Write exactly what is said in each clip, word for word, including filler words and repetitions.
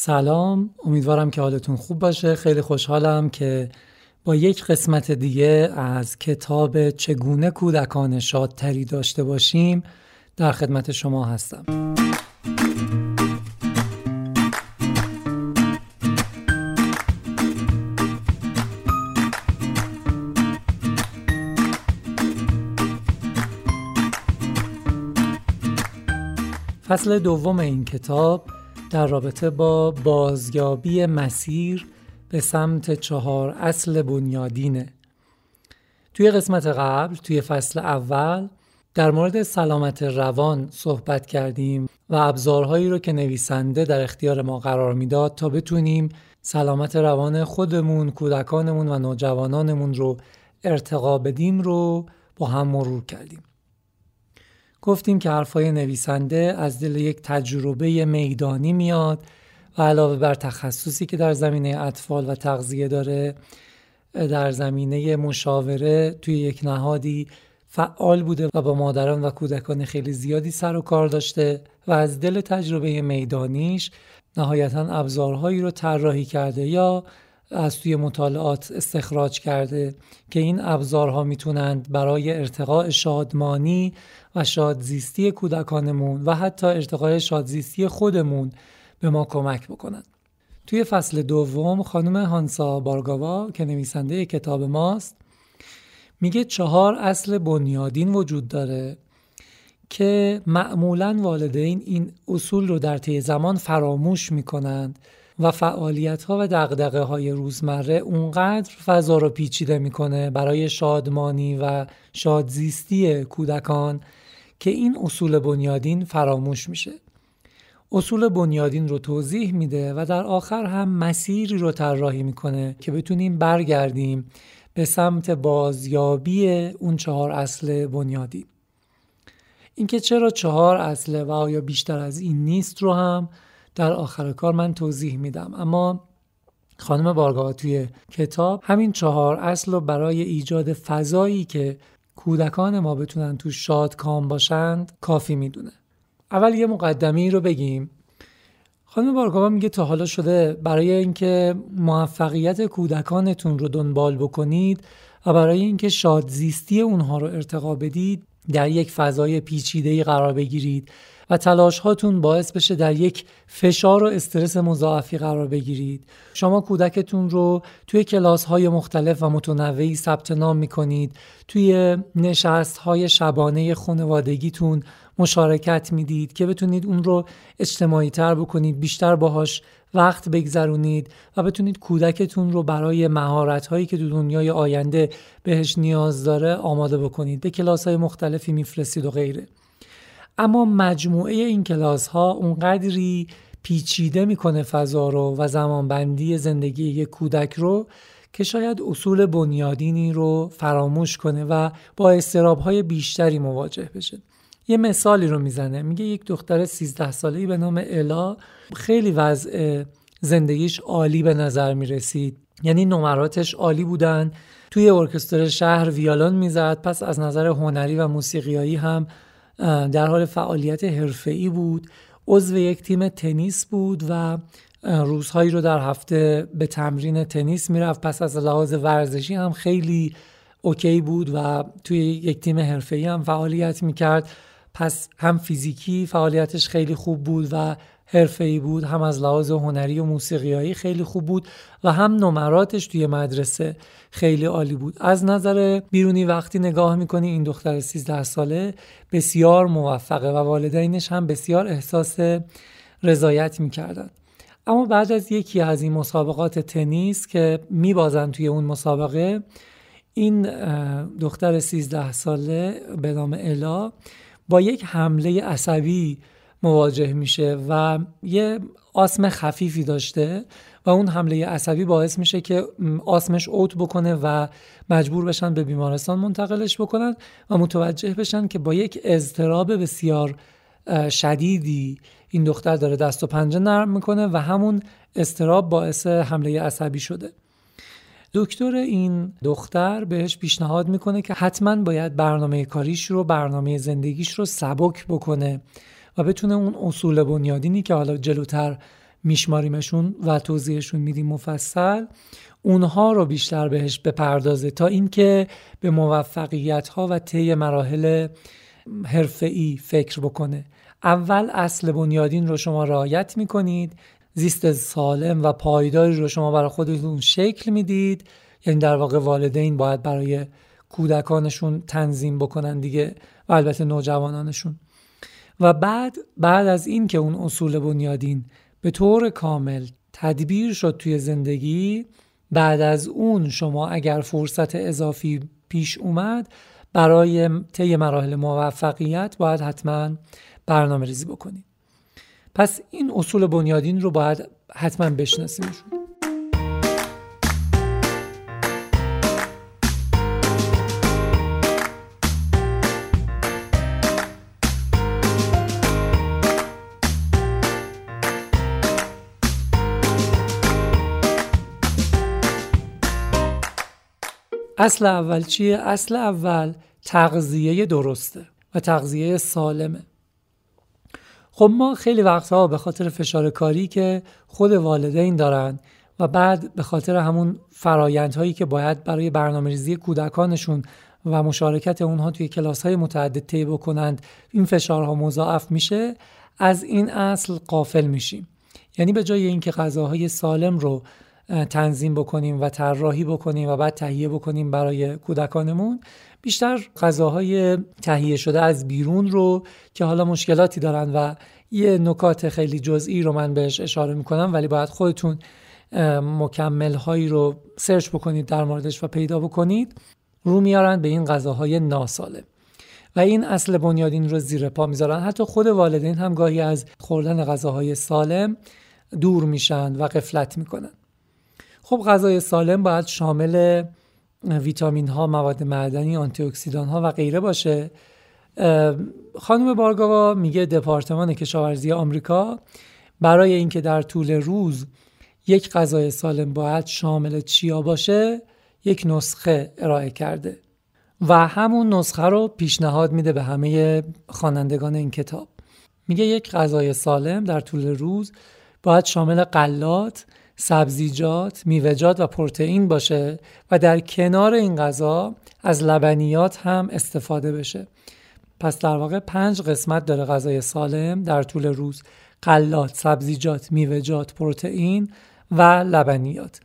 سلام، امیدوارم که حالتون خوب باشه. خیلی خوشحالم که با یک قسمت دیگه از کتاب چگونه کودکان شادتری داشته باشیم در خدمت شما هستم. فصل دوم این کتاب در رابطه با بازیابی مسیر به سمت چهار اصل بنیادینه. توی قسمت قبل، توی فصل اول در مورد سلامت روان صحبت کردیم و ابزارهایی رو که نویسنده در اختیار ما قرار میداد تا بتونیم سلامت روان خودمون، کودکانمون و نوجوانانمون رو ارتقا بدیم رو با هم مرور کردیم. گفتیم که حرفای نویسنده از دل یک تجربه میدانی میاد و علاوه بر تخصصی که در زمینه اطفال و تغذیه داره، در زمینه مشاوره توی یک نهادی فعال بوده و با مادران و کودکان خیلی زیادی سر و کار داشته و از دل تجربه میدانیش نهایتاً ابزارهایی رو طراحی کرده یا از توی مطالعات استخراج کرده که این ابزارها میتونند برای ارتقاء شادمانی و شادزیستی کودکانمون و حتی ارتقاء شادزیستی خودمون به ما کمک بکنند. توی فصل دوم خانم هانسا بارگاوا که نویسنده کتاب ماست میگه چهار اصل بنیادین وجود داره که معمولاً والدین این اصول رو در طی زمان فراموش میکنند و فعالیت‌ها و دغدغه‌های روزمره اونقدر فضا رو پیچیده میکنه برای شادمانی و شادزیستی کودکان که این اصول بنیادین فراموش میشه. اصول بنیادین رو توضیح میده و در آخر هم مسیری رو طراحی میکنه که بتونیم برگردیم به سمت بازیابی اون چهار اصل بنیادین. اینکه چرا چهار اصله و آیا بیشتر از این نیست رو هم در آخر کار من توضیح میدم، اما خانم بارگاوا توی کتاب همین چهار اصل رو برای ایجاد فضایی که کودکان ما بتونن تو شادکام باشند کافی میدونه. اول یه مقدمه‌ای رو بگیم. خانم بارگاوا میگه تا حالا شده برای اینکه موفقیت کودکانتون رو دنبال بکنید و برای اینکه شادزیستی اونها رو ارتقا بدید در یک فضای پیچیده‌ای قرار بگیرید و تلاش هاتون باعث بشه در یک فشار و استرس مضاعفی قرار بگیرید. شما کودکتون رو توی کلاس های مختلف و متنوعی ثبت نام میکنید، توی نشست های شبانه خانوادگیتون مشارکت میدید که بتونید اون رو اجتماعی تر بکنید، بیشتر باهاش وقت بگذرونید و بتونید کودکتون رو برای مهارت هایی که تو دنیای آینده بهش نیاز داره آماده بکنید. به کلاس های مختلفی میفرستید و غیره. اما مجموعه این کلاس ها اونقدری پیچیده میکنه فضا رو و زمانبندی زندگی یک کودک رو که شاید اصول بنیادینی رو فراموش کنه و با اضطراب های بیشتری مواجه بشه. یه مثالی رو میزنه، میگه یک دختر سیزده ساله‌ای به نام الا خیلی وضع زندگیش عالی به نظر میرسید، یعنی نمراتش عالی بودن، توی ارکستر شهر ویولون میزد، پس از نظر هنری و موسیقیایی هم در حال فعالیت حرفه‌ای بود، عضو یک تیم تنیس بود و روزهایی رو در هفته به تمرین تنیس میرفت. پس از لحاظ ورزشی هم خیلی اوکی بود و توی یک تیم حرفه‌ای هم فعالیت میکرد. پس هم فیزیکی فعالیتش خیلی خوب بود و حرفه‌ای بود، هم از لحاظ هنری و موسیقیایی خیلی خوب بود و هم نمراتش توی مدرسه خیلی عالی بود. از نظر بیرونی وقتی نگاه میکنی این دختر سیزده ساله بسیار موفقه و والدینش هم بسیار احساس رضایت میکردن. اما بعد از یکی از این مسابقات تنیس که میبازن توی اون مسابقه، این دختر سیزده ساله به نام الا با یک حمله عصبی مواجه میشه و یه آسم خفیفی داشته و اون حمله عصبی باعث میشه که آسمش اوت بکنه و مجبور بشن به بیمارستان منتقلش بکنن و متوجه بشن که با یک اضطراب بسیار شدیدی این دختر داره دست و پنجه نرم میکنه و همون اضطراب باعث حمله عصبی شده. دکتر این دختر بهش پیشنهاد میکنه که حتما باید برنامه کاریش رو، برنامه زندگیش رو سبک بکنه و بتونه اون اصول بنیادینی که حالا جلوتر میشماریمشون و توضیحشون میدیم مفصل، اونها رو بیشتر بهش بپردازه تا اینکه به موفقیت‌ها و طی مراحل حرفه‌ای فکر بکنه. اول اصل بنیادین رو شما رعایت میکنید، زیست سالم و پایداری رو شما برای خودتون شکل میدید، یعنی در واقع والدین باید برای کودکانشون تنظیم بکنن دیگه و البته نوجوانانشون. و بعد بعد از این که اون اصول بنیادین به طور کامل تدبیر شد توی زندگی، بعد از اون شما اگر فرصت اضافی پیش اومد برای طی مراحل موفقیت باید حتما برنامه ریزی بکنید. پس این اصول بنیادین رو باید حتما بشناسیمشون. اصل اول چیه؟ اصل اول تغذیه درسته و تغذیه سالمه. خب ما خیلی وقتها به خاطر فشار کاری که خود والدین دارن و بعد به خاطر همون فرایندهایی که باید برای برنامه‌ریزی کودکانشون و مشارکت اونها توی کلاس‌های متعدد طی بکنند، این فشارها مضاعف میشه، از این اصل غافل میشیم. یعنی به جای اینکه غذاهای سالم رو تنظیم بکنیم و طراحی بکنیم و بعد تهیه بکنیم برای کودکانمون، بیشتر غذاهای تهیه شده از بیرون رو که حالا مشکلاتی دارن و یه نکات خیلی جزئی رو من بهش اشاره میکنم، ولی باید خودتون مکمل هایی رو سرچ بکنید در موردش و پیدا بکنید، رو میارن به این غذاهای ناسالم و این اصل بنیادین رو زیر پا میذارن. حتی خود والدین هم گاهی از خوردن غذاهای سالم دور میشن و غفلت میکنن. خب غذای سالم باید شامل ویتامین ها، مواد معدنی، آنتی اکسیدان ها و غیره باشه. خانم بارگاوا میگه دپارتمان کشاورزی آمریکا برای اینکه در طول روز یک غذای سالم باید شامل چیا باشه یک نسخه ارائه کرده و همون نسخه رو پیشنهاد میده به همه خوانندگان این کتاب. میگه یک غذای سالم در طول روز باید شامل غلات، سبزیجات، میوه‌جات و پروتئین باشه و در کنار این غذا از لبنیات هم استفاده بشه. پس در واقع پنج قسمت داره غذای سالم در طول روز: غلات، سبزیجات، میوه‌جات، پروتئین و لبنیات.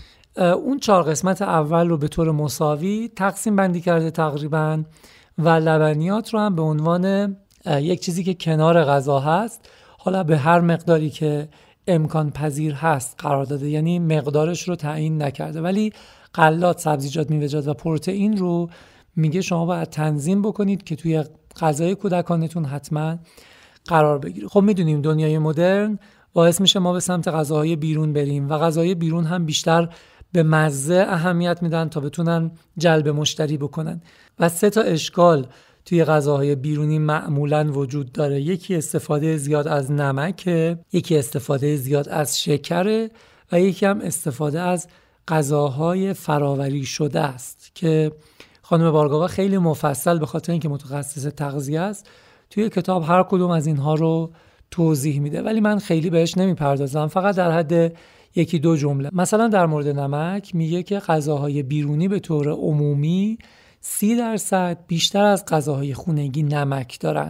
اون چهار قسمت اول رو به طور مساوی تقسیم بندی کرده تقریباً و لبنیات رو هم به عنوان یک چیزی که کنار غذا هست، حالا به هر مقداری که امکان پذیر هست قرار داده، یعنی مقدارش رو تعیین نکرده، ولی غلات، سبزیجات، میوه‌جات و پروتئین رو میگه شما باید تنظیم بکنید که توی غذای کودکانتون حتما قرار بگیره. خب میدونیم دنیای مدرن باعث میشه ما به سمت غذاهای بیرون بریم و غذاهای بیرون هم بیشتر به مزه اهمیت میدن تا بتونن جلب مشتری بکنن و سه تا اشکال توی غذاهای بیرونی معمولاً وجود داره. یکی استفاده زیاد از نمکه، یکی استفاده زیاد از شکره و یکی هم استفاده از غذاهای فراوری شده است که خانم بارگاوا خیلی مفصل به خاطر اینکه متخصص تغذیه است توی کتاب هر کدوم از اینها رو توضیح میده، ولی من خیلی بهش نمیپردازم، فقط در حد یکی دو جمله. مثلا در مورد نمک میگه که غذاهای بیرونی به طور عمومی سی درصد بیشتر از غذاهای خونگی نمک دارن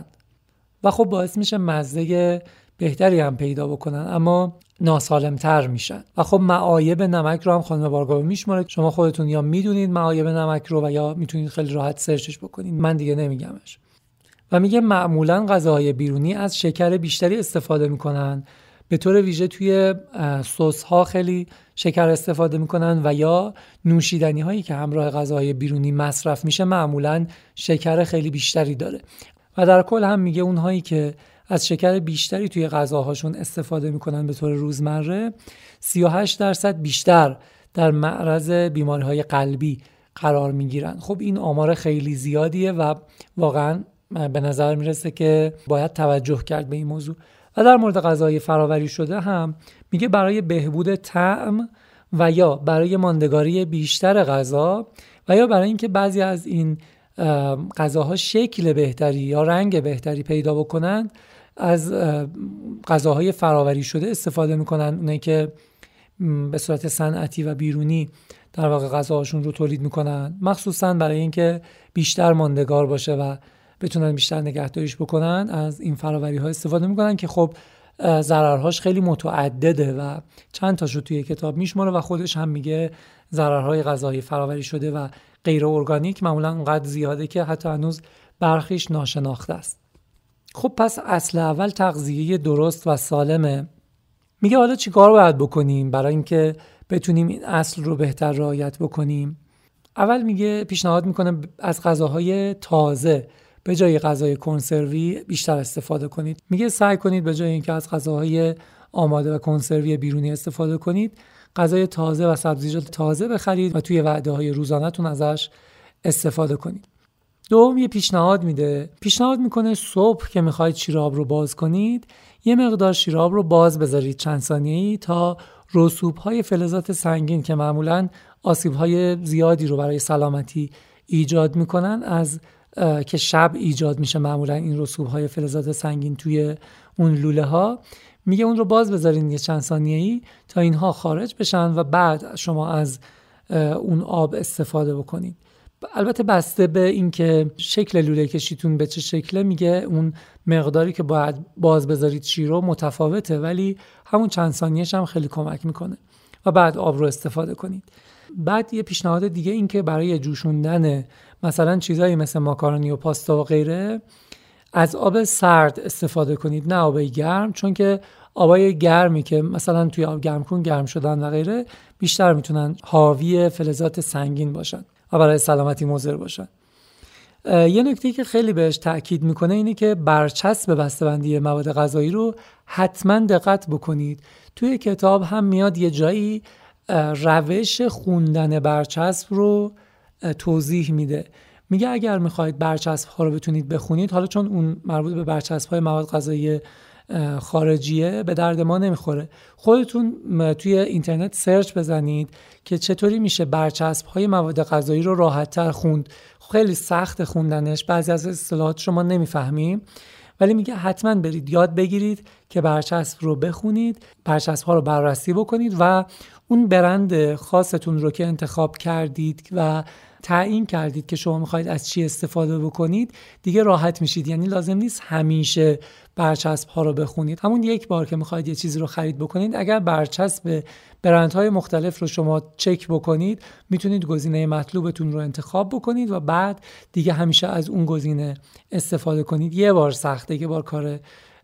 و خب باعث میشه مزه بهتری هم پیدا بکنن اما ناسالمتر میشن. و خب معایب نمک رو هم خانم بارگاوا میشماره. شما خودتون یا میدونید معایب نمک رو و یا میتونید خیلی راحت سرچش بکنید، من دیگه نمیگمش. و میگه معمولا غذاهای بیرونی از شکر بیشتری استفاده میکنن، به طور ویژه توی سس ها خیلی شکر استفاده میکنن و یا نوشیدنی هایی که همراه غذاهای بیرونی مصرف میشه معمولا شکر خیلی بیشتری داره. و در کل هم میگه اونهایی که از شکر بیشتری توی غذاهاشون استفاده میکنن به طور روزمره سی و هشت درصد بیشتر در معرض بیماری‌های قلبی قرار میگیرن. خب این آمار خیلی زیادیه و واقعا به نظر میرسه که باید توجه کرد به این موضوع. و در مورد غذای فراوری شده هم میگه برای بهبود طعم و یا برای ماندگاری بیشتر غذا و یا برای اینکه بعضی از این غذاها شکل بهتری یا رنگ بهتری پیدا بکنن، از غذاهای فراوری شده استفاده میکنن، اونایی که به صورت صنعتی و بیرونی در واقع غذاهاشون رو تولید میکنن، مخصوصا برای اینکه بیشتر ماندگار باشه و بتونن بیشتر نگهداریش بکنن، از این فراوری ها استفاده میکنن که خب ضررهاش خیلی متعدده و چند تاشو توی کتاب میشماره و خودش هم میگه ضررهای غذاهای فراوری شده و غیر ارگانیک معمولا اونقدر زیاده که حتی هنوز برخیش ناشناخته است. خب پس اصل اول تغذیه درست و سالمه. میگه حالا چیکار باید بکنیم برای اینکه بتونیم این اصل رو بهتر رعایت بکنیم؟ اول میگه پیشنهاد میکنه از غذاهای تازه به جای غذای کنسروی بیشتر استفاده کنید. میگه سعی کنید به جای اینکه از غذاهای آماده و کنسروی بیرونی استفاده کنید، غذای تازه و سبزیجات تازه بخرید و توی وعده‌های روزانه‌تون ازش استفاده کنید. دوم یه پیشنهاد میده. پیشنهاد میکنه صبح که میخواید شیراب رو باز کنید، یه مقدار شیراب رو باز بذارید چند ثانیه‌ای تا رسوب‌های فلزات سنگین که معمولاً آسیب‌های زیادی رو برای سلامتی ایجاد میکنن، از که شب ایجاد میشه معمولاً این رسوب‌های فلزات سنگین توی اون لوله ها، میگه اون رو باز بذارین یه چند ثانیه‌ای تا اینها خارج بشن و بعد شما از اون آب استفاده بکنید. البته بسته به اینکه شکل لوله کشیتون به چه شکله، میگه اون مقداری که باید باز بذارید شیر رو متفاوته، ولی همون چند ثانیه‌اش هم خیلی کمک میکنه و بعد آب رو استفاده کنید. بعد یه پیشنهاد دیگه این که برای جوشوندن مثلا چیزایی مثل ماکارونی و پاستا و غیره از آب سرد استفاده کنید، نه آب گرم، چون که آبای گرمی که مثلا توی آب گرم کن گرم شدن و غیره بیشتر میتونن حاوی فلزات سنگین باشن و برای سلامتی مضر باشن. یه نکته که خیلی بهش تأکید میکنه اینه که برچسب بسته‌بندی مواد غذایی رو حتما دقت بکنید. توی کتاب هم میاد یه جایی روش خوندن برچسب رو توضیح میده. میگه اگر میخواید برچسب ها رو بتونید بخونید، حالا چون اون مربوط به برچسب های مواد غذایی خارجیه به درد ما نمیخوره، خودتون توی اینترنت سرچ بزنید که چطوری میشه برچسب های مواد غذایی رو راحت تر خوند. خیلی سخت خوندنش، بعضی از اصطلاحات شما نمیفهمیم، ولی میگه حتما برید یاد بگیرید که برچسب رو بخونید، برچسب ها رو بررسی بکنید و اون برند خاصتون رو که انتخاب کردید و تعیین کردید که شما میخواید از چی استفاده بکنید، دیگه راحت میشید. یعنی لازم نیست همیشه برچسب ها رو بخونید. همون یک بار که میخواید یه چیزی رو خرید بکنید، اگر برچسب برندهای مختلف رو شما چک بکنید، میتونید گزینه مطلوبتون رو انتخاب بکنید و بعد دیگه همیشه از اون گزینه استفاده کنید. یه بار سخته، یه بار کار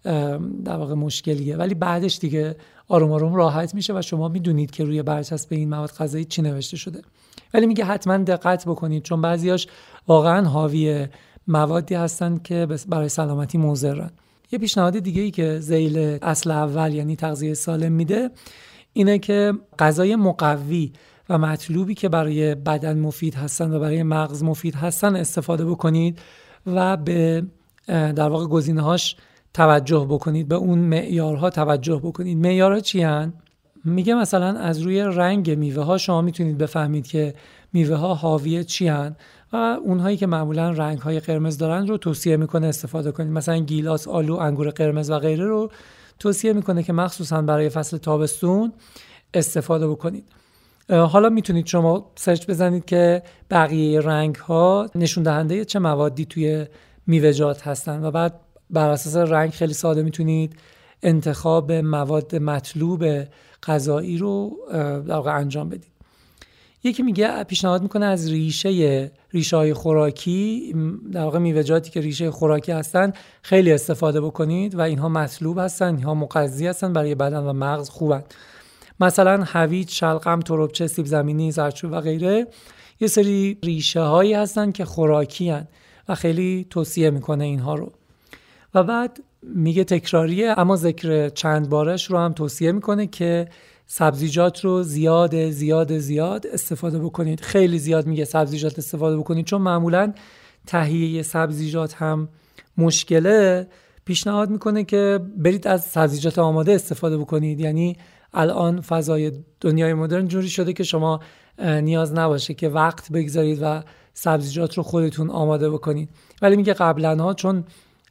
در واقع مشکلیه، ولی بعدش دیگه آروم آروم راحت میشه و شما میدونید که روی برچسب این مواد غذایی چی نوشته شده. ولی میگه حتما دقت بکنید، چون بعضیاش واقعا حاوی موادی هستن که برای سلامتی مضرن. یه پیشنهاد دیگه ای که ذیل اصل اول یعنی تغذیه سالم میده اینه که غذای مقوی و مطلوبی که برای بدن مفید هستن و برای مغز مفید هستن استفاده بکنید و به در واقع گزینه‌هاش توجه بکنید، به اون معیارها توجه بکنید. معیارها چی هن؟ میگه مثلا از روی رنگ میوه ها شما میتونید بفهمید که میوه ها حاوی چی هن و اونهایی که معمولا رنگ های قرمز دارن رو توصیه میکنه استفاده کنید. مثلا گیلاس، آلو، انگور قرمز و غیره رو توصیه میکنه که مخصوصا برای فصل تابستون استفاده بکنید. حالا میتونید شما سرچ بزنید که بقیه رنگ ها نشون دهنده چه موادی توی میوه‌جات هستن و بعد بر اساس رنگ خیلی ساده میتونید انتخاب مواد مطلوب غذایی رو در واقع انجام بدید. یکی میگه پیشنهاد میکنه از ریشه ریشه‌های خوراکی، در واقع میوه‌جاتی که ریشه خوراکی هستن خیلی استفاده بکنید و اینها مطلوب هستن، اینها مغذی هستن، برای بدن و مغز خوبن. مثلا هویج، شلغم، تربچه، سیب زمینی، زردچوبه و غیره یه سری ریشه هایی هستن که خوراکی هستن و خیلی توصیه میکنه اینها رو. و بعد میگه تکراریه اما ذکر چند بارش رو هم توصیه میکنه که سبزیجات رو زیاد زیاد زیاد استفاده بکنید. خیلی زیاد میگه سبزیجات استفاده بکنید، چون معمولا تهیه سبزیجات هم مشکله. پیشنهاد میکنه که برید از سبزیجات آماده استفاده بکنید. یعنی الان فضای دنیای مدرن جوری شده که شما نیاز نباشه که وقت بگذارید و سبزیجات رو خودتون آماده بکنید. ولی میگه قبلا ها چون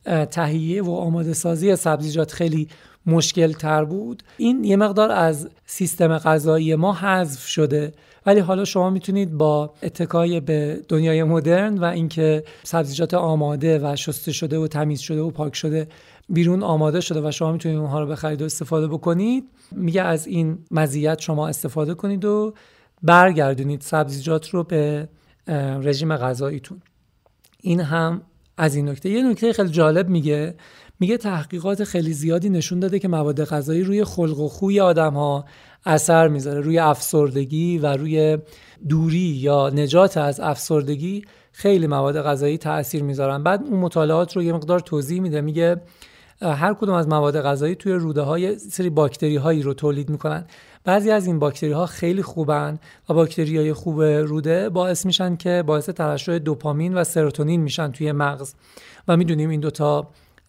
تهیه و آماده سازی سبزیجات خیلی مشکل تر بود، این یه مقدار از سیستم غذایی ما حذف شده. ولی حالا شما میتونید با اتکای به دنیای مدرن و اینکه سبزیجات آماده و شسته شده و تمیز شده و پاک شده بیرون آماده شده و شما میتونید اونها رو بخرید و استفاده بکنید، میگه از این مزیت شما استفاده کنید و برگردونید سبزیجات رو به رژیم غذاییتون. این هم از این نکته. یه نکته خیلی جالب میگه میگه تحقیقات خیلی زیادی نشون داده که مواد غذایی روی خلق و خوی آدم‌ها اثر میذاره، روی افسردگی و روی دوری یا نجات از افسردگی خیلی مواد غذایی تأثیر میذارن. بعد اون مطالعات رو یه مقدار توضیح میده، میگه هر کدوم از مواد غذایی توی روده های سری باکتری هایی رو تولید میکنن. بعضی از این باکتری ها خیلی خوبن و باکتری های خوب روده باعث میشن که باعث ترشح دوپامین و سروتونین میشن توی مغز و میدونیم این دوتا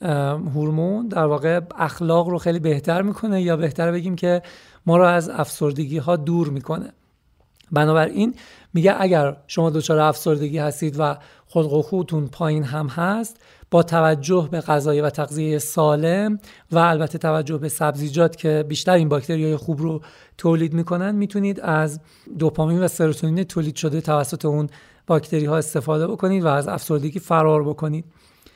هورمون در واقع اخلاق رو خیلی بهتر میکنه، یا بهتر بگیم که ما رو از افسردگی ها دور میکنه. بنابراین میگه اگر شما دچار افسردگی هستید و خلق و خوتون پایین هم هست، با توجه به غذای و تغذیه سالم و البته توجه به سبزیجات که بیشتر این باکتریای خوب رو تولید میکنن، میتونید از دوپامین و سروتونین تولید شده توسط اون باکتری ها استفاده بکنید و از افسردگی فرار بکنید.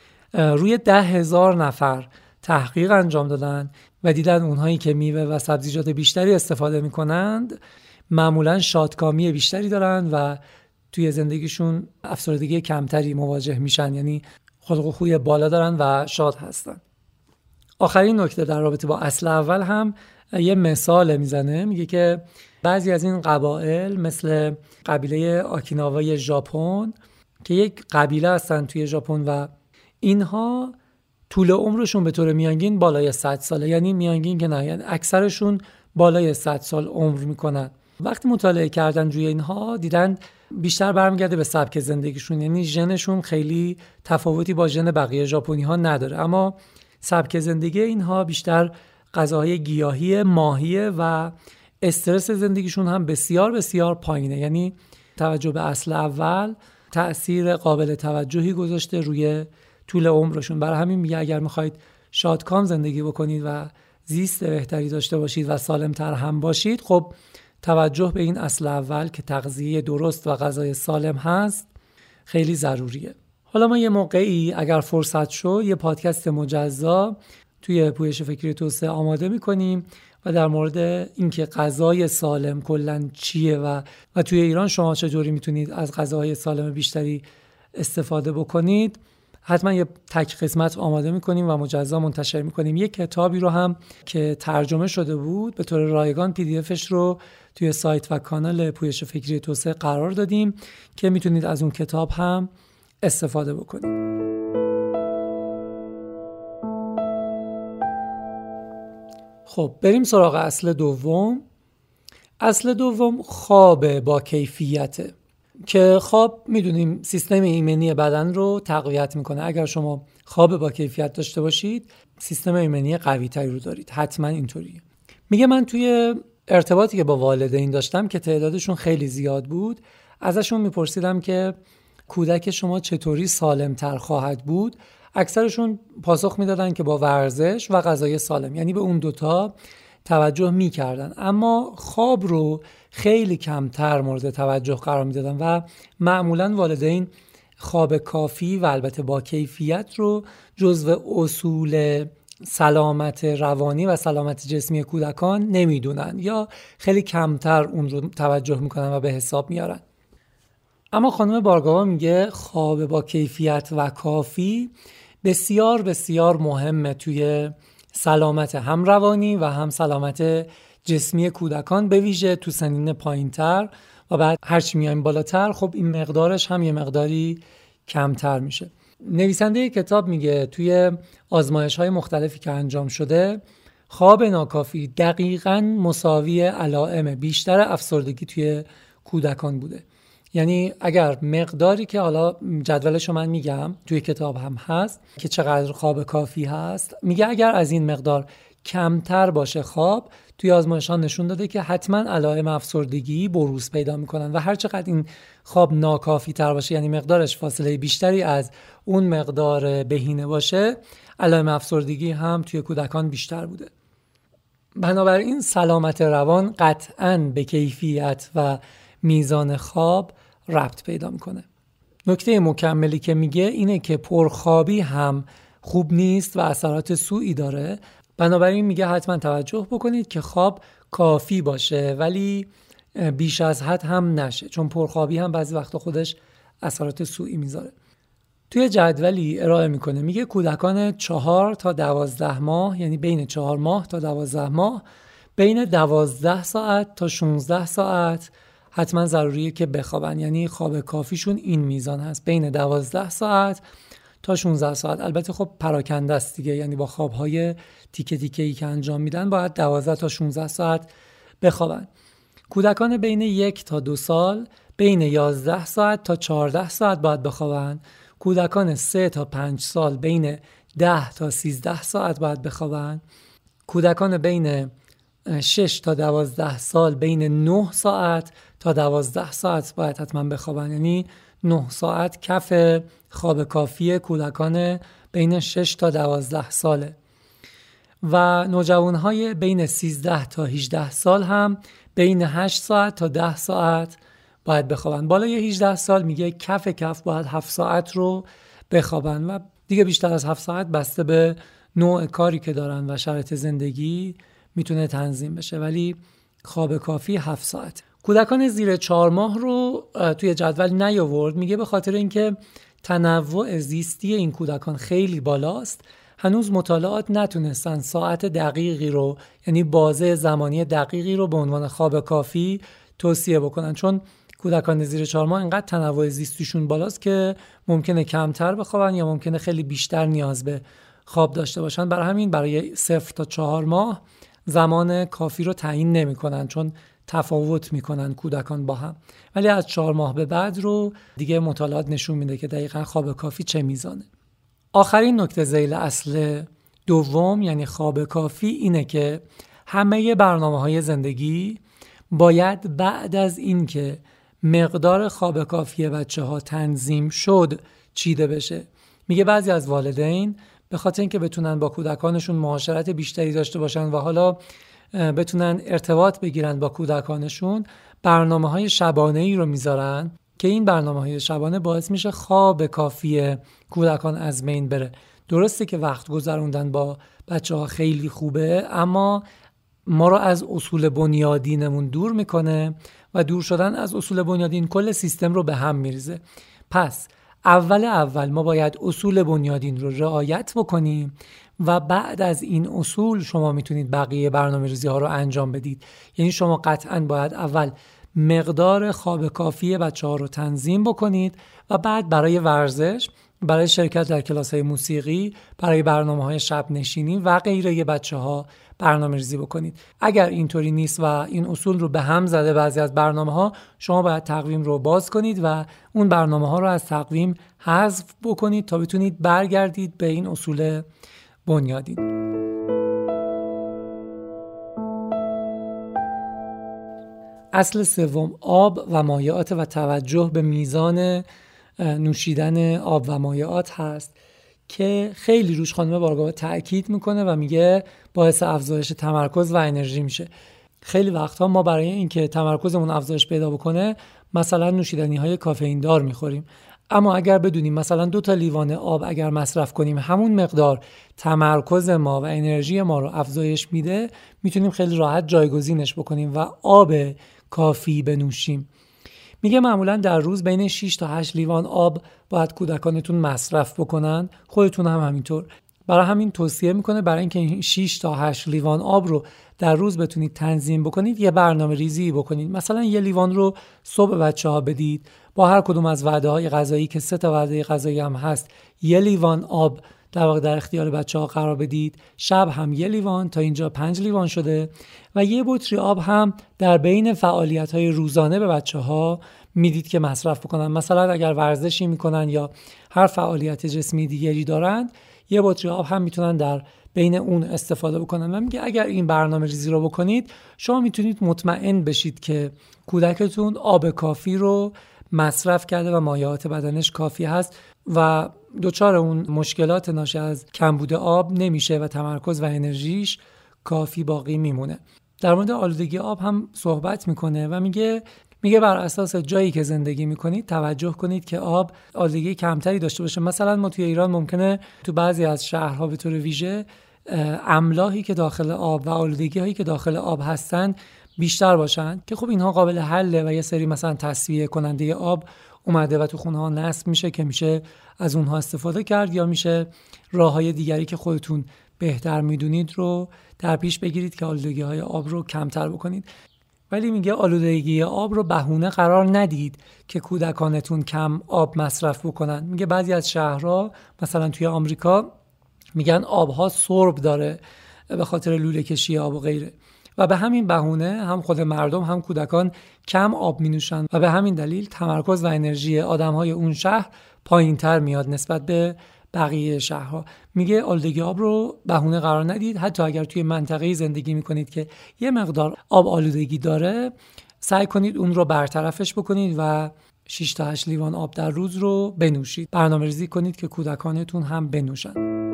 روی ده هزار نفر تحقیق انجام دادن و دیدن اونهایی که میوه و سبزیجات بیشتری استفاده میکنند معمولاً شادکامی بیشتری دارن و توی زندگیشون افسردگی کمتری مواجه میشن، یعنی خلق و خوی بالا دارن و شاد هستن. آخرین نکته در رابطه با اصل اول هم یه مثال میزنه، میگه که بعضی از این قبایل مثل قبیله آکیناوای ژاپن که یک قبیله هستن توی ژاپن و اینها طول عمرشون به طور میانگین بالای صد ساله، یعنی میانگین که نه، یعنی اکثرشون بالای صد سال عمر میکنن. وقتی مطالعه کردن روی اینها دیدن بیشتر برمیگرده به سبک زندگیشون، یعنی ژنشون خیلی تفاوتی با ژن بقیه ژاپنی ها نداره، اما سبک زندگی اینها بیشتر غذاهای گیاهی، ماهیه و استرس زندگیشون هم بسیار بسیار پایینه. یعنی توجه به اصل اول تأثیر قابل توجهی گذاشته روی طول عمرشون. برای همین میگه اگر میخواید شادکام زندگی بکنید و زیست بهتری داشته باشید و سالمتر هم باشید، خب توجه به این اصل اول که تغذیه درست و غذای سالم هست خیلی ضروریه. حالا ما یه موقعی اگر فرصت شد یه پادکست مجزا توی پویش فکری توسعه آماده میکنیم و در مورد اینکه غذای سالم کلاً چیه و و توی ایران شما چجوری میتونید از غذاهای سالم بیشتری استفاده بکنید، حتما یه تک قسمت آماده میکنیم و مجزا منتشر میکنیم. یه کتابی رو هم که ترجمه شده بود به طور رایگان پی دی افش رو توی سایت و کانال پویش فکری توسعه قرار دادیم که میتونید از اون کتاب هم استفاده بکنید. خب بریم سراغ اصل دوم. اصل دوم خواب با کیفیته که خواب میدونیم سیستم ایمنی بدن رو تقویت میکنه. اگر شما خواب با کیفیت داشته باشید سیستم ایمنی قوی تری رو دارید، حتما اینطوریه. میگه من توی ارتباطی که با والدین داشتم که تعدادشون خیلی زیاد بود، ازشون میپرسیدم که کودک شما چطوری سالمتر خواهد بود. اکثرشون پاسخ میدادن که با ورزش و غذای سالم، یعنی به اون دوتا توجه میکردن، اما خواب رو خیلی کمتر مورد توجه قرار میدادن و معمولا والدین خواب کافی و البته با کیفیت رو جزو اصول سلامت روانی و سلامت جسمی کودکان نمیدونن یا خیلی کمتر اون رو توجه میکنن و به حساب میارن. اما خانم بارگاوا میگه خواب با کیفیت و کافی بسیار بسیار مهمه توی سلامت هم روانی و هم سلامت جسمی کودکان، به ویژه تو سنین پایین‌تر و بعد هرچی میایم بالاتر خب این مقدارش هم یه مقداری کمتر میشه. نویسنده کتاب میگه توی آزمایش‌های مختلفی که انجام شده خواب ناکافی دقیقاً مساوی علائم بیشتر افسردگی توی کودکان بوده. یعنی اگر مقداری که حالا جدولشو من میگم توی کتاب هم هست که چقدر خواب کافی هست، میگه اگر از این مقدار کمتر باشه خواب، توی آزمایش‌ها نشون داده که حتما علائم افسردگی بروز پیدا میکنن و هر چقدر این خواب ناکافی تر باشه، یعنی مقدارش فاصله بیشتری از اون مقدار بهینه باشه، علائم افسردگی هم توی کودکان بیشتر بوده. بنابراین سلامت روان قطعاً به کیفیت و میزان خواب ربط پیدا میکنه. نکته مکملی که میگه اینه که پرخوابی هم خوب نیست و اثرات سوئی داره. بنابراین میگه حتما توجه بکنید که خواب کافی باشه ولی بیش از حد هم نشه، چون پرخوابی هم بعضی وقتا خودش اثرات سوئی میذاره. توی جدولی ارائه میکنه، میگه کودکان چهار تا دوازده ماه، یعنی بین چهار ماه تا دوازده ماه، بین دوازده ساعت تا شانزده ساعت حتما ضروریه که بخوابن، یعنی خواب کافیشون این میزان هست، بین دوازده ساعت تا شانزده ساعت. البته خب پراکنده است دیگه، یعنی با خوابهای تیکه تیکه ای که انجام میدن باید دوازده تا شانزده ساعت بخوابن. کودکان بین یک تا دو سال بین یازده ساعت تا چهارده ساعت باید بخوابن. کودکان سه تا پنج سال بین ده تا سیزده ساعت باید بخوابن. کودکان بین شش تا دوازده سال بین نه ساعت تا دوازده ساعت باید حتما بخوابن، یعنی نه ساعت کف خواب کافی کودکان بین شش تا دوازده ساله. و نوجوانهای بین سیزده تا هجده سال هم بین هشت ساعت تا ده ساعت باید بخوابن. بالای هجده سال میگه کف کف باید هفت ساعت رو بخوابن و دیگه بیشتر از هفت ساعت بسته به نوع کاری که دارن و شرایط زندگی میتونه تنظیم بشه، ولی خواب کافی هفت ساعت. کودکان زیر چهار ماه رو توی جدول نیاورد، میگه به خاطر اینکه تنوع زیستی این کودکان خیلی بالاست، هنوز مطالعات نتونستن ساعت دقیقی رو، یعنی بازه زمانی دقیقی رو به عنوان خواب کافی توصیه بکنن، چون کودکان زیر چهار ماه اینقدر تنوع زیستیشون بالاست که ممکنه کمتر بخوابن یا ممکنه خیلی بیشتر نیاز به خواب داشته باشن. برای همین برای صفر تا چهار ماه زمان کافی رو تعیین نمی کنن، چون تفاوت میکنن کودکان با هم. ولی از چهار ماه به بعد رو دیگه مطالعات نشون میده که دقیقاً خواب کافی چه میزانه. آخرین نکته ذیل اصل دوم، یعنی خواب کافی، اینه که همه برنامه‌های زندگی باید بعد از این که مقدار خواب کافی بچه‌ها تنظیم شد چیده بشه. میگه بعضی از والدین به خاطر اینکه بتونن با کودکانشون معاشرت بیشتری داشته باشن و حالا بتونن ارتباط بگیرن با کودکانشون، برنامه‌های شبانه‌ای رو میذارن که این برنامه‌های شبانه باعث میشه خواب کافی کودکان از بین بره. درسته که وقت گذروندن با بچه‌ها خیلی خوبه، اما ما رو از اصول بنیادینمون دور میکنه و دور شدن از اصول بنیادین کل سیستم رو به هم میریزه. پس اول اول ما باید اصول بنیادین رو رعایت بکنیم و بعد از این اصول شما میتونید بقیه برنامه‌ریزی ها رو انجام بدید. یعنی شما قطعاً باید اول مقدار خواب کافی بچه‌ها رو تنظیم بکنید و بعد برای ورزش، برای شرکت در کلاس‌های موسیقی، برای برنامه‌های شب نشینی و غیره بچه‌ها برنامه‌ریزی بکنید. اگر اینطوری نیست و این اصول رو به هم زده بعضی از برنامه‌ها، شما باید تقویم رو باز کنید و اون برنامه‌ها رو از تقویم حذف بکنید تا بتونید برگردید به این اصول بنیادین. اصل سوم آب و مایعات و توجه به میزان نوشیدن آب و مایعات هست که خیلی روش خانم بارگاه تأکید میکنه و میگه باعث افزایش تمرکز و انرژی میشه. خیلی وقتها ما برای اینکه تمرکزمون افزایش پیدا بکنه مثلا نوشیدنی های کافئین دار میخوریم، اما اگر بدونیم مثلا دو تا لیوان آب اگر مصرف کنیم همون مقدار تمرکز ما و انرژی ما رو افزایش میده، میتونیم خیلی راحت جایگزینش بکنیم و آب کافی بنوشیم. میگه معمولا در روز بین شش تا هشت لیوان آب باید کودکانتون مصرف بکنن، خودتون هم همینطور. برای همین توصیه میکنه برای اینکه شش تا هشت لیوان آب رو در روز بتونید تنظیم بکنید، یه برنامه ریزی بکنید. مثلا یه لیوان رو صبح بچه‌ها بدید، با هر کدوم از وعده‌های غذایی که سه تا وعده غذایی هم هست یه لیوان آب در واقع در اختیار بچه‌ها قرار بدید. شب هم یه لیوان، تا اینجا پنج لیوان شده و یه بطری آب هم در بین فعالیت‌های روزانه به بچه‌ها میدید که مصرف بکنن. مثلا اگر ورزشی میکنن یا هر فعالیت جسمی دیگری دارند، یه بطری آب هم میتونن در بین اون استفاده بکنن. و میگه اگر این برنامه ریزی رو بکنید شما میتونید مطمئن بشید که کودکتون آب کافی رو مصرف کرده و مایعات بدنش کافی هست و دچار اون مشکلات ناشی از کمبود آب نمیشه و تمرکز و انرژیش کافی باقی میمونه. در مورد آلودگی آب هم صحبت میکنه و میگه میگه بر اساس جایی که زندگی میکنید توجه کنید که آب آلودگی کمتری داشته باشه. مثلا ما توی ایران ممکنه تو بعضی از شهرها به طور ویژه املاحی که داخل آب و آلودگی هایی که داخل آب هستن بیشتر باشن که خب اینها قابل حله و یه سری مثلا تصفیه کننده آب اومده و تو خونه ها نصب میشه که میشه از اونها استفاده کرد، یا میشه راههای دیگری که خودتون بهتر میدونید رو در پیش بگیرید که آلودگی های آب رو کمتر بکنید. ولی میگه آلودگی آب رو بهونه قرار ندید که کودکانتون کم آب مصرف بکنن. میگه بعضی از شهرها مثلا توی آمریکا میگن آبها سرب داره به خاطر لوله کشی آب و غیره و به همین بهونه هم خود مردم هم کودکان کم آب می نوشن و به همین دلیل تمرکز و انرژی آدمهای اون شهر پایینتر میاد نسبت به بقیه شهرها. میگه آلودگی آب رو بهونه قرار ندید، حتی اگر توی منطقه‌ای زندگی میکنید که یه مقدار آب آلودگی داره سعی کنید اون رو برطرفش بکنید و شش تا هشت لیوان آب در روز رو بنوشید. برنامه‌ریزی کنید که کودکانتون هم بنوشن.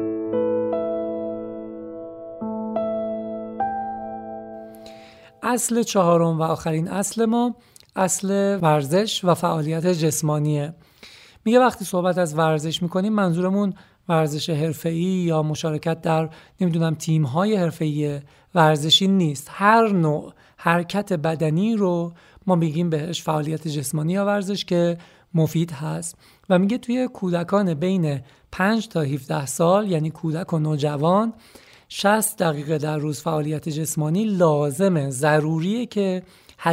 اصل چهارم و آخرین اصل ما اصل ورزش و فعالیت جسمانیه. میگه وقتی صحبت از ورزش میکنیم منظورمون ورزش حرفه‌ای یا مشارکت در نمیدونم تیم‌های حرفه‌ای ورزشی نیست. هر نوع حرکت بدنی رو ما میگیم بهش فعالیت جسمانی یا ورزش که مفید هست. و میگه توی کودکان بین پنج تا هفده سال، یعنی کودک و نوجوان، شصت دقیقه در روز فعالیت جسمانی لازمه، ضروریه که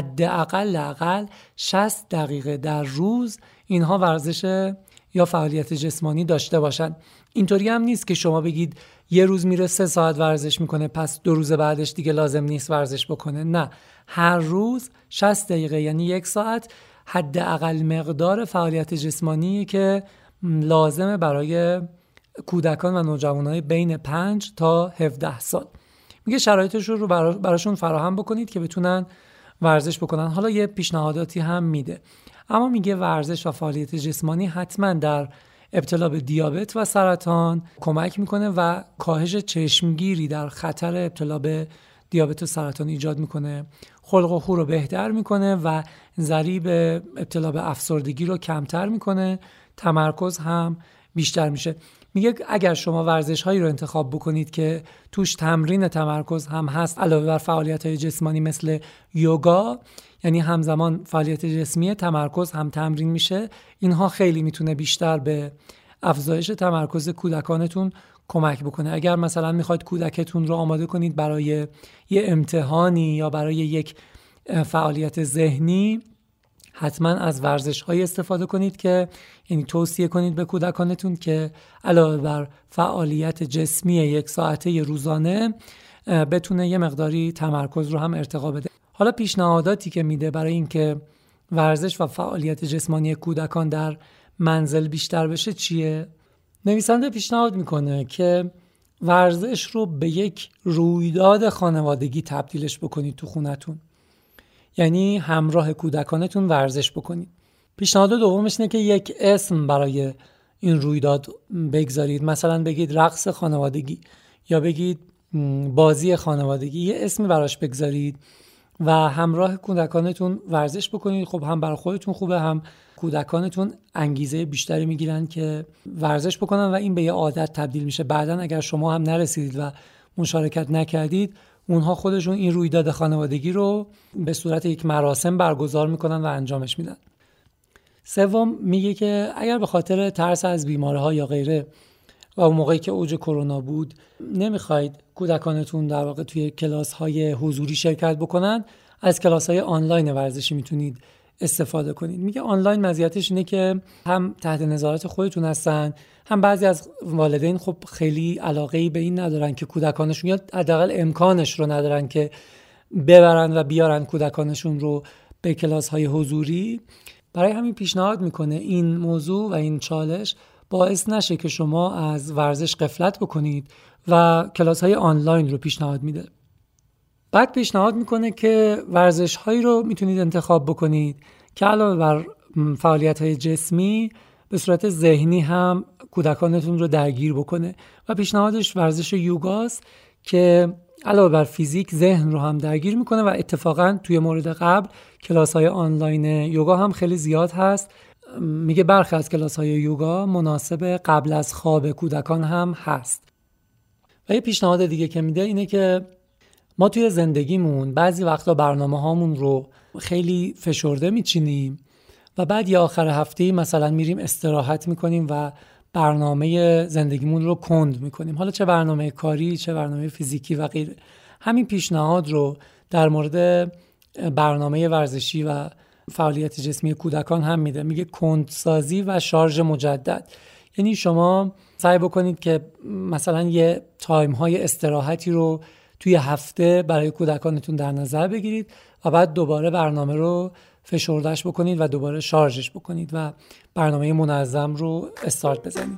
حداقل اقل شصت دقیقه در روز اینها ورزش یا فعالیت جسمانی داشته باشن. اینطوری هم نیست که شما بگید یه روز میره سه ساعت ورزش میکنه پس دو روز بعدش دیگه لازم نیست ورزش بکنه. نه، هر روز شصت دقیقه یعنی یک ساعت حداقل مقدار فعالیت جسمانی که لازمه برای کودکان و نوجوانای بین پنج تا هفده سال. میگه شرایطش رو براشون فراهم بکنید که بتونن ورزش بکنن. حالا یه پیشنهاداتی هم میده، اما میگه ورزش و فعالیت جسمانی حتما در ابتلا به دیابت و سرطان کمک میکنه و کاهش چشمگیری در خطر ابتلا به دیابت و سرطان ایجاد میکنه، خلق و خو رو بهتر میکنه و ضریب ابتلا به افسردگی رو کمتر میکنه، تمرکز هم بیشتر میشه. میگه اگر شما ورزش هایی رو انتخاب بکنید که توش تمرین تمرکز هم هست علاوه بر فعالیت های جسمانی مثل یوگا، یعنی همزمان فعالیت جسمی تمرکز هم تمرین میشه، اینها خیلی میتونه بیشتر به افزایش تمرکز کودکانتون کمک بکنه. اگر مثلا میخواید کودکتون رو آماده کنید برای یه امتحانی یا برای یک فعالیت ذهنی، حتما از ورزش های استفاده کنید که یعنی توصیه کنید به کودکانتون که علاوه بر فعالیت جسمی یک ساعته روزانه بتونه یه مقداری تمرکز رو هم ارتقا بده. حالا پیشنهاداتی که میده برای اینکه ورزش و فعالیت جسمانی کودکان در منزل بیشتر بشه چیه؟ نویسنده پیشنهاد میکنه که ورزش رو به یک رویداد خانوادگی تبدیلش بکنید تو خونتون، یعنی همراه کودکانتون ورزش بکنید. پیشنهاد دومش اینه که یک اسم برای این رویداد بگذارید، مثلا بگید رقص خانوادگی یا بگید بازی خانوادگی، یه اسمی براش بگذارید و همراه کودکانتون ورزش بکنید. خب هم برای خودتون خوبه، هم کودکانتون انگیزه بیشتری میگیرن که ورزش بکنن و این به یه عادت تبدیل میشه. بعدن اگر شما هم نرسیدید و مشارکت نکردید، اونها خودشون این رویداد خانوادگی رو به صورت یک مراسم برگزار میکنن و انجامش میدن. سوم میگه که اگر به خاطر ترس از بیماری‌ها یا غیره و اون موقعی که اوج کرونا بود نمیخواید کودکانتون در واقع توی کلاس‌های حضوری شرکت بکنن، از کلاس‌های آنلاین ورزشی میتونید استفاده کنید. میگه آنلاین مزیتش اینه که هم تحت نظارت خودتون هستن، هم بعضی از والدین خب خیلی علاقه‌ای به این ندارن که کودکانشون، یا حداقل امکانش رو ندارن که ببرن و بیارن کودکانشون رو به کلاس‌های حضوری. برای همین پیشنهاد میکنه این موضوع و این چالش باعث نشه که شما از ورزش غفلت بکنید و کلاس‌های آنلاین رو پیشنهاد میده. بعد پیشنهاد میکنه که ورزش‌هایی رو میتونید انتخاب بکنید که علاوه بر فعالیت‌های جسمی به صورت ذهنی هم کودکانتون رو درگیر بکنه و پیشنهادش ورزش یوگاست که علاوه بر فیزیک ذهن رو هم درگیر میکنه و اتفاقا توی مورد قبل کلاس‌های آنلاین یوگا هم خیلی زیاد هست. میگه برخی از کلاس‌های یوگا مناسب قبل از خواب کودکان هم هست. و یه پیشنهاد دیگه که میده اینه که ما توی زندگیمون بعضی وقتا برنامه هامون رو خیلی فشرده میچینیم و بعد یه آخر هفته مثلا میریم استراحت میکنیم و برنامه زندگیمون رو کند میکنیم، حالا چه برنامه کاری چه برنامه فیزیکی و غیره. همین پیشنهاد رو در مورد برنامه ورزشی و فعالیت جسمی کودکان هم میده. میگه کندسازی و شارژ مجدد، یعنی شما سعی بکنید که مثلا یه تایم های استراحتی رو توی هفته برای کودکانتون در نظر بگیرید و بعد دوباره برنامه رو فشردهش بکنید و دوباره شارژش بکنید و برنامه منظم رو استارت بزنید.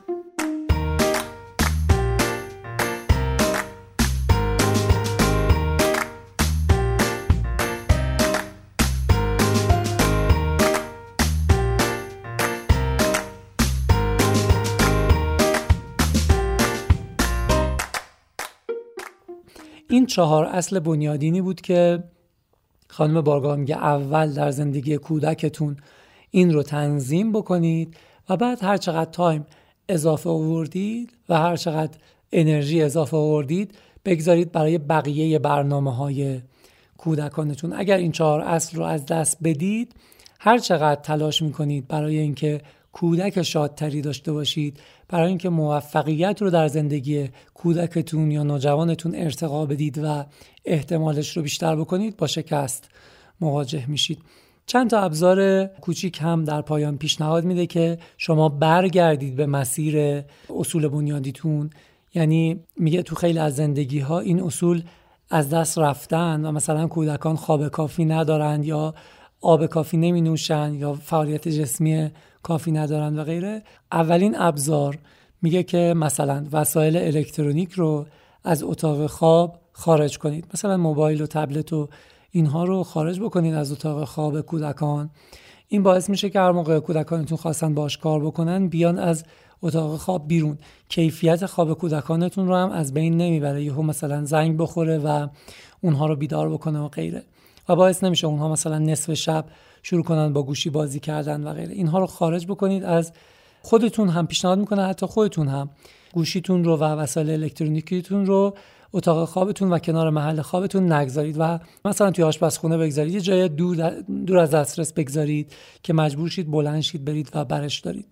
این چهار اصل بنیادینی بود که خانم بارگاه میگه اول در زندگی کودکتون این رو تنظیم بکنید و بعد هر چقدر تایم اضافه آوردید و هر چقدر انرژی اضافه آوردید بگذارید برای بقیه برنامه‌های کودکانتون. اگر این چهار اصل رو از دست بدید، هر چقدر تلاش میکنید برای اینکه کودک شادتری داشته باشید، برای اینکه موفقیت رو در زندگی کودکتون یا نوجوانتون ارتقا بدید و احتمالش رو بیشتر بکنید، با شکست مواجه میشید. چند تا ابزار کوچیک هم در پایان پیشنهاد میده که شما برگردید به مسیر اصول بنیادیتون. یعنی میگه تو خیلی از زندگی ها این اصول از دست رفتن و مثلا کودکان خواب کافی ندارن یا آب کافی نمی نوشن یا فعالیت جسمی کافی ندارن و غیره. اولین ابزار میگه که مثلا وسایل الکترونیک رو از اتاق خواب خارج کنید، مثلا موبایل و تبلت و اینها رو خارج بکنید از اتاق خواب کودکان. این باعث میشه که هر موقع کودکانتون خواستن باش کار بکنن بیان از اتاق خواب بیرون. کیفیت خواب کودکانتون رو هم از بین نمیبره، یهو مثلا زنگ بخوره و اونها رو بیدار بکنه و غیره، و باعث نمیشه اونها مثلا نصف شب شروع کنن با گوشی بازی کردن و غیره. اینها رو خارج بکنید از خودتون. هم پیشنهاد میکنه حتی خودتون هم گوشیتون رو و وسایل الکترونیکیتون رو اتاق خوابتون و کنار محل خوابتون نگذارید و مثلا توی آشپزخونه بگذارید، یه جای دور دور از دسترس بگذارید که مجبور شید بلند شید برید و برش دارید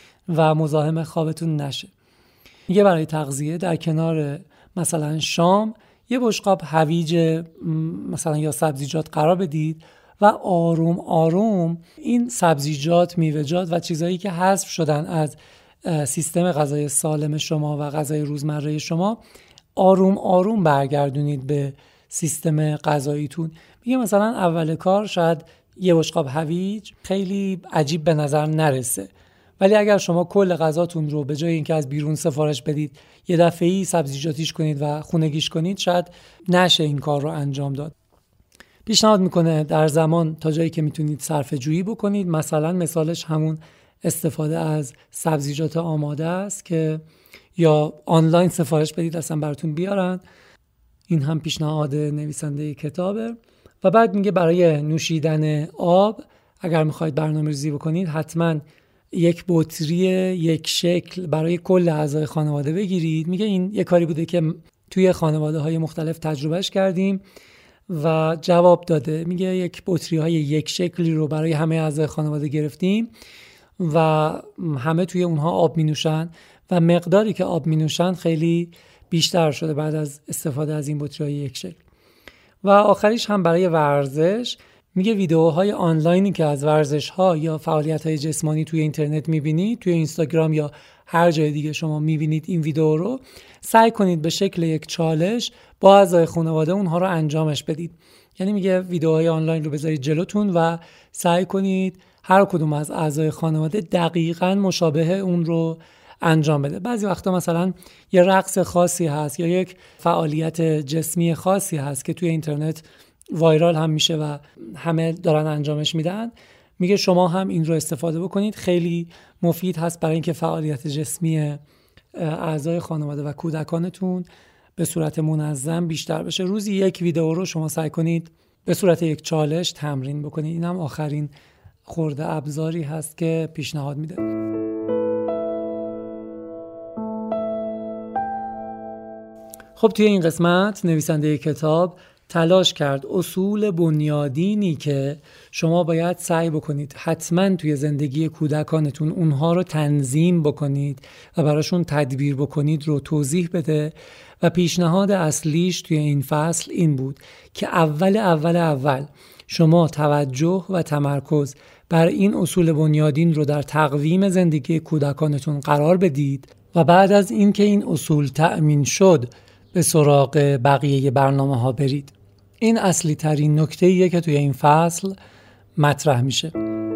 و مزاحم خوابتون نشه. میگه برای تغذیه در کنار مثلا شام یه بشقاب هویج مثلا یا سبزیجات قرار بدید و آروم آروم این سبزیجات، میوه‌جات و چیزایی که حذف شدن از سیستم غذای سالم شما و غذای روزمره شما آروم آروم برگردونید به سیستم غذاییتون. میگه مثلا اول کار شاید یه بشقاب هویج خیلی عجیب به نظر نرسه، ولی اگر شما کل غذاتون رو به جای اینکه از بیرون سفارش بدید یه دفعه‌ای سبزیجاتیش کنید و خونگیش کنید، شاید نشه این کار رو انجام داد. پیشنهاد میکنه در زمان تا جایی که میتونید صرفه جویی بکنید. مثلا مثالش همون استفاده از سبزیجات آماده است که یا آنلاین سفارش بدید اصلا براتون بیارن. این هم پیشنهاد نویسنده کتابه. و بعد میگه برای نوشیدن آب اگر میخواید برنامه‌ریزی بکنید حتما یک بطری یک شکل برای کل اعضای خانواده بگیرید. میگه این یک کاری بوده که توی خانواده‌های مختلف تجربهش کردیم و جواب داده. میگه یک بطری های یک شکلی رو برای همه اعضای خانواده گرفتیم و همه توی اونها آب می نوشن و مقداری که آب می نوشن خیلی بیشتر شده بعد از استفاده از این بطری های یک شکل. و آخریش هم برای ورزش میگه ویدیوهای آنلاینی که از ورزش ها یا فعالیت های جسمانی توی اینترنت میبینید، توی اینستاگرام یا هر جای دیگه شما میبینید این ویدیو رو، سعی کنید به شکل یک چالش با اعضای خانواده اونها رو انجامش بدید. یعنی میگه ویدیوهای آنلاین رو بذارید جلوتون و سعی کنید هر کدوم از اعضای خانواده دقیقاً مشابه اون رو انجام بده. بعضی وقتا مثلا یه رقص خاصی هست یا یک فعالیت جسمی خاصی هست که توی اینترنت وایرال هم میشه و همه دارن انجامش میدن، میگه شما هم این رو استفاده بکنید، خیلی مفید هست برای اینکه فعالیت جسمی اعضای خانواده و کودکانتون به صورت منظم بیشتر بشه. روزی یک ویدئو رو شما سعی کنید به صورت یک چالش تمرین بکنید. این هم آخرین خورده ابزاری هست که پیشنهاد میده. خب توی این قسمت نویسنده کتاب تلاش کرد اصول بنیادینی که شما باید سعی بکنید حتما توی زندگی کودکانتون اونها رو تنظیم بکنید و براشون تدبیر بکنید رو توضیح بده و پیشنهاد اصلیش توی این فصل این بود که اول اول اول شما توجه و تمرکز بر این اصول بنیادین رو در تقویم زندگی کودکانتون قرار بدید و بعد از اینکه این اصول تأمین شد به سراغ بقیه برنامه ها برید. این اصلی ترین نکته ایه که توی این فصل مطرح میشه.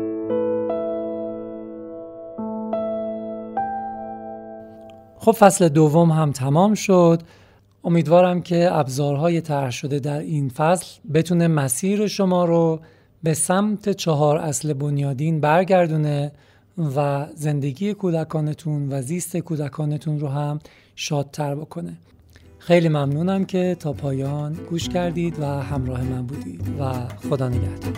خب فصل دوم هم تمام شد. امیدوارم که ابزارهای طرح شده در این فصل بتونه مسیر شما رو به سمت چهار اصل بنیادین برگردونه و زندگی کودکانتون و زیست کودکانتون رو هم شادتر بکنه. خیلی ممنونم که تا پایان گوش کردید و همراه من بودید و خدا نگهدار.